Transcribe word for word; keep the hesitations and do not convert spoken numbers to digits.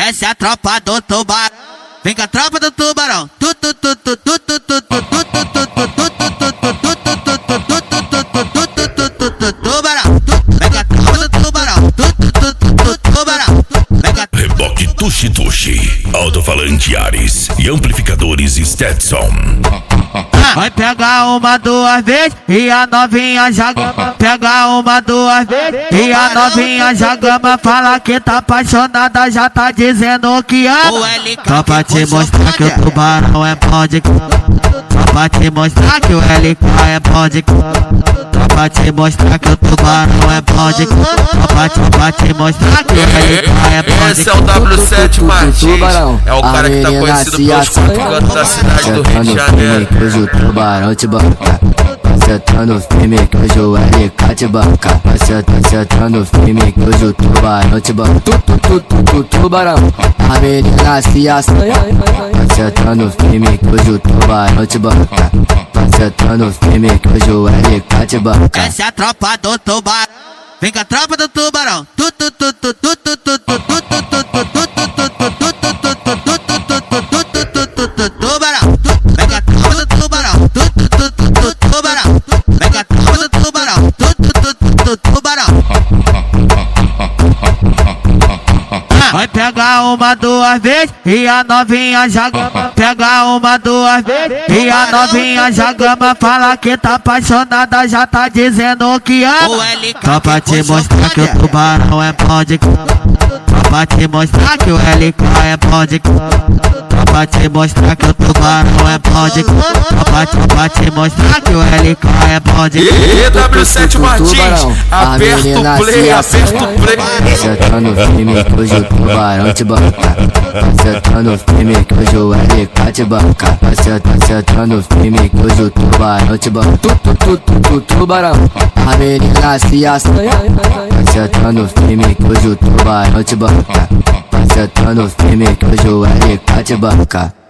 Essa é a tropa do tubarão. Vem com a tropa do tubarão. Tu tu tu tu tu tu tu tu tu tu tu tu tubarão. Vem com a tropa do tubarão. Tu tu tu tu tu tubarão. Reboque Tuxi Tuxi, alto-falante Ares e amplificadores Stetson. Vai pegar uma, duas vezes e a novinha já gama. Pega uma, duas vezes e a novinha já gama. Fala que tá apaixonada, já tá dizendo que ama. Só pra te mostrar que o tubarão é bom de cama. Só pra te mostrar que o L K é bom de cama. Só pra te mostrar que o tubarão é bom de cama. Só pra te, pra te mostrar que o L K é bom de cama. Esse é o W sete Martins, é o cara que tá conhecido pelos quatro cantos da cidade do Rio de Janeiro. Tubarão te banca, sentando firme que hoje o L K te banca. Sentando firme que hoje o tubarão te banca. Tu, tu, tu, tu, tu, tubarão, a menina se assanha. Sentando firme que hoje o tubarão te banca. Sentando firme que hoje o L K te banca. Essa é a tropa do tubarão. Vem com a tropa do tubarão. Tu, tu, tu, tu, tu, tu, tu, tu, tu, tu, tu, tu, tu, tubarão. Vem com a tropa do tubarão. Tu, tu, tu, tu, tu, tubarão. Vem com a tropa do tubarão. Tu, tu, tu, tu, tu, tubarão. Vai pegar uma, duas vezes e a novinha já gama. Pega uma, duas vezes e a novinha já gama. Fala que tá apaixonada, já tá dizendo que ama. Só pra te mostrar que o tubarão é bom de cama. Só pra te mostrar que o L K é bom de cama. Só pra te mostrar que o tubarão é bom de cama. Só pra te, pra te mostrar que o L K é bom de cama. E W sete Martins, aperta o play, aperta o play. Sentando firme que hoje o tubarão te banca. Sentando firme que hoje o L K te banca. Sentando firme que hoje o tubarão te banca. Tu, tu, tu, tu, tu, tubarão, a menina se assanha. Sentando firme que hoje o tubarão te banca. Sentando firme que hoje o L K te banca.